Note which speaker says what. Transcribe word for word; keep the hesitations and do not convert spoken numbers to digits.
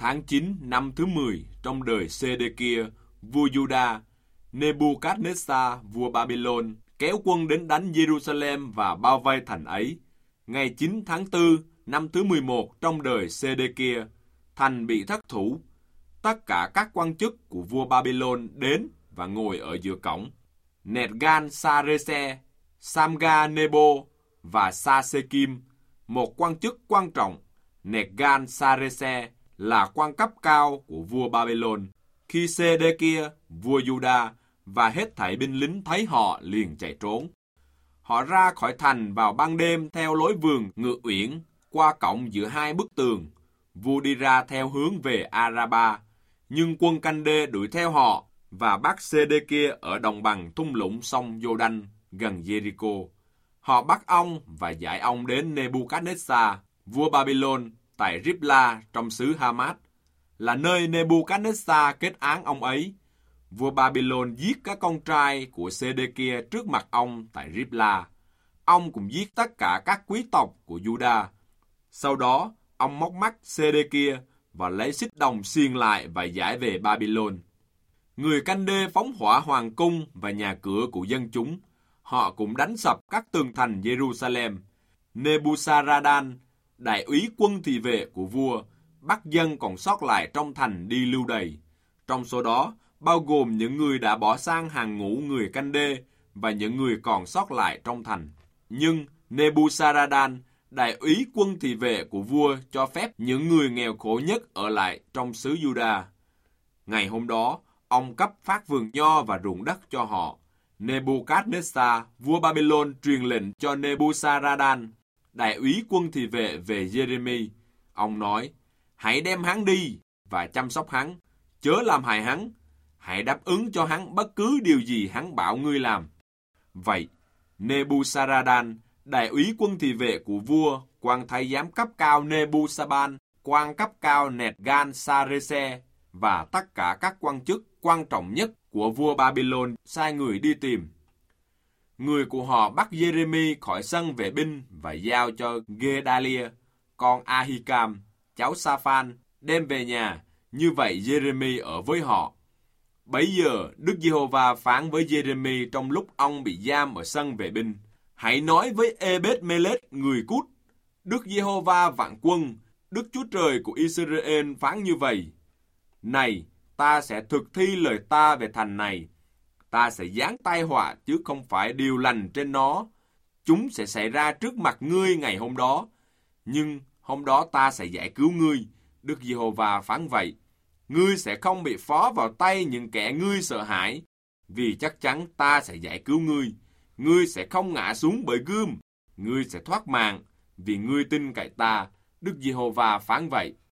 Speaker 1: Tháng chín năm thứ mười trong đời Sê-đê-kia, vua Giu-đa, Nê-bu-cát-nét-sa, vua Ba-bi-lôn, kéo quân đến đánh Giê-ru-sa-lem và bao vây thành ấy. Ngày chín tháng tư năm thứ mười một trong đời Sê-đê-kia, thành bị thất thủ. Tất cả các quan chức của vua Ba-bi-lôn đến và ngồi ở giữa cổng. Nẹt-gan-sa-rê-se, Sam-ga-nê-bô và Sa-sê-kim, một quan chức quan trọng. Nẹt-gan-sa-rê-se là quan cấp cao của vua Ba-bi-lôn. Khi Sê-đê-kia, vua Giu-đa và hết thảy binh lính thấy họ liền chạy trốn. Họ ra khỏi thành vào ban đêm theo lối vườn ngự uyển qua cổng giữa hai bức tường. Vua đi ra theo hướng về A-ra-ba, nhưng quân canh đê đuổi theo họ và bắt Sê-đê-kia ở đồng bằng thung lũng sông Giô-đanh gần Giê-ri-cô. Họ bắt ông và giải ông đến Nê-bu-cát-nét-sa, vua Ba-bi-lôn tại Rít-la trong xứ Ha-mát, là nơi Nê-bu-cát-nét-sa kết án ông ấy. Vua Ba-bi-lôn giết các con trai của Sê-đê-kia trước mặt ông tại Rít-la. Ông cũng giết tất cả các quý tộc của Giu-đa. Sau đó, ông móc mắt Sê-đê-kia và lấy xích đồng xiềng lại và giải về Ba-bi-lôn. Người canh đê phóng hỏa hoàng cung và nhà cửa của dân chúng. Họ cũng đánh sập các tường thành Giê-ru-sa-lem. Nê-bu-sa-ra-đan, đại úy quân thị vệ của vua, bắt dân còn sót lại trong thành đi lưu đày. Trong số đó, bao gồm những người đã bỏ sang hàng ngũ người canh đê và những người còn sót lại trong thành. Nhưng Nê-bu-sa-ra-đan, đại úy quân thị vệ của vua, cho phép những người nghèo khổ nhất ở lại trong xứ Giu-đa. Ngày hôm đó, ông cấp phát vườn nho và ruộng đất cho họ. Nê-bu-cát-nét-sa, vua Ba-bi-lôn truyền lệnh cho Nê-bu-sa-ra-đan, đại úy quân thị vệ về Giê-rê-mi. Ông nói, hãy đem hắn đi và chăm sóc hắn, chớ làm hại hắn. Hãy đáp ứng cho hắn bất cứ điều gì hắn bảo ngươi làm. Vậy, Nê-bu-sa-ra-đan, đại úy quân thị vệ của vua, quan thái giám cấp cao Nê-bu-sa-ban, quan cấp cao Nẹt-gan-sa-rê-se và tất cả các quan chức quan trọng nhất của vua Ba-bi-lôn sai người đi tìm. Người của họ bắt Giê-rê-mi khỏi sân vệ binh và giao cho Gê-đa-lia, con A-hi-cam, cháu Sa-phan, đem về nhà. Như vậy Giê-rê-mi ở với họ. Bấy giờ Đức Giê-hô-va phán với Giê-rê-mi trong lúc ông bị giam ở sân vệ binh: hãy nói với Ê-bết-mê-lết người Cút, Đức Giê-hô-va vạn quân, Đức Chúa Trời của Israel phán như vậy: này, ta sẽ thực thi lời ta về thành này. Ta sẽ giáng tai họa chứ không phải điều lành trên nó. Chúng sẽ xảy ra trước mặt ngươi ngày hôm đó. Nhưng hôm đó ta sẽ giải cứu ngươi. Đức Giê-hô-va phán vậy. Ngươi sẽ không bị phó vào tay những kẻ ngươi sợ hãi, vì chắc chắn ta sẽ giải cứu ngươi. Ngươi sẽ không ngã xuống bởi gươm. Ngươi sẽ thoát mạng, vì ngươi tin cậy ta. Đức Giê-hô-va phán vậy.